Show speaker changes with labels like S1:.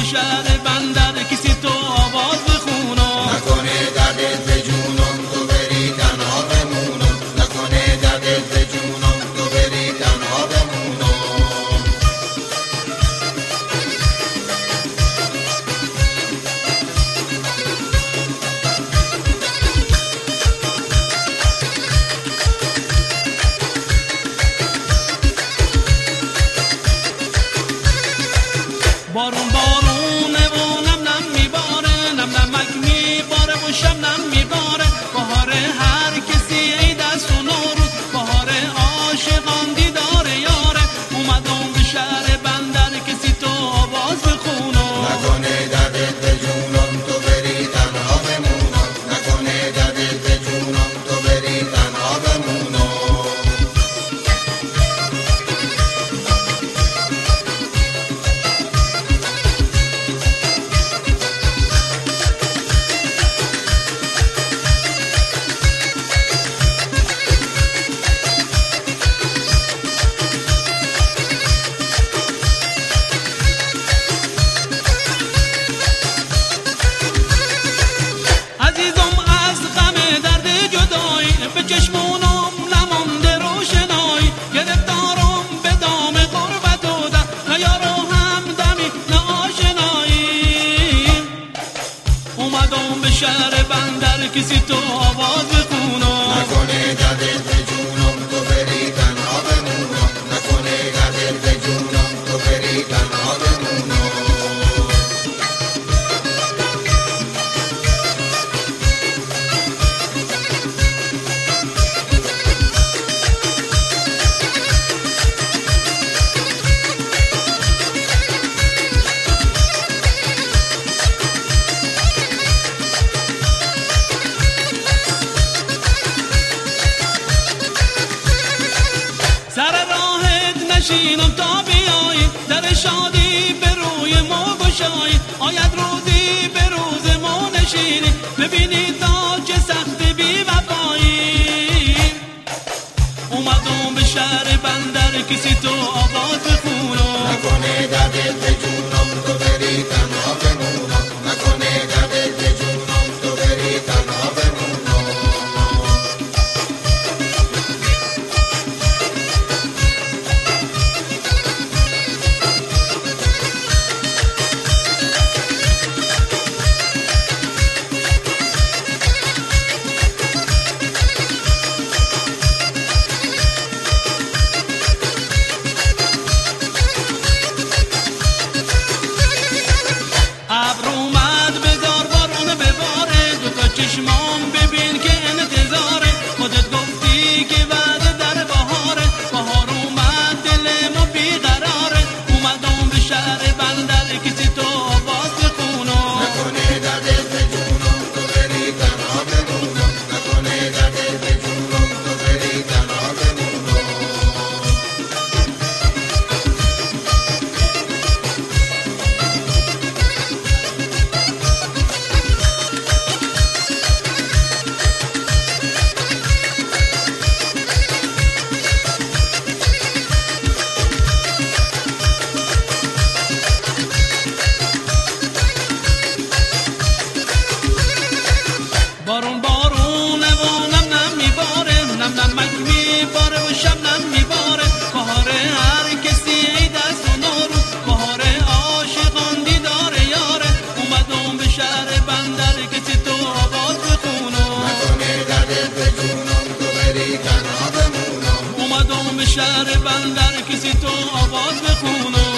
S1: شهر بندر کسی تو آواز بخونم.
S2: نکنه دردت به جونم تو بری تنها بمونم. نکنه دردت به جونم تو بری تنها بمونم.
S1: بارون بارونه و نم نم میباره، نم نمک میباره و شبنم میباره. بهار هر کسی عید است و نوروز، بهار عاشقان دیدار یاره. اومدم به شهر بندر کسی تو آواز بخونم.
S2: نکنه دردت به جونم تو بری تنها بمونم. نکنه دردت به جونم تو بری تنها بمونم.
S1: چشمونم نمانده روشنایی، گرفتارم به دام غربت و در نه یار و همدمی نه آشنایی. اومدم به شهر بندر کسی تو آواز بخونم.
S2: نکنه دردت به جونم تو بری تنها بمونم. نکنه دردت به جونم تو بری تنها بمونم.
S1: سر راهت نشینم تا بیایی، در شادی به روی ما گشایی. آید روزی به روز ما نشینی، ببینی تا چه سخت بی وفایی. اومدم به شهر بندر کسی تو آواز بخونم.
S2: نکنه دردت به جونم تو بری تنها بمونم. نکنه دردت به جونم تو بری تنها بمونم.
S1: چشمام ببین که انتظاره، خودت گفتی که بعد در بهاره. بهار اومد دل ما بیقراره، اومدم به شهر بندر کسی تو آواز بخونم.
S2: نکنه دردت به جونم تو بری تنها بمونم. نکنه دردت به جونم تو بری تنها بمونم.
S1: بارون بارونه و نم نم میباره، نم نمک میباره و شبنم میباره. بهار هر کسی عید است و نوروز، بهار عاشقان دیدار یاره. اومدم به شهر بندر کسی تو آواز بخونم.
S2: نکنه دردت به جونم تو بری تنها بمونم.
S1: اومدم به شهر بندر کسی تو آواز بخونم.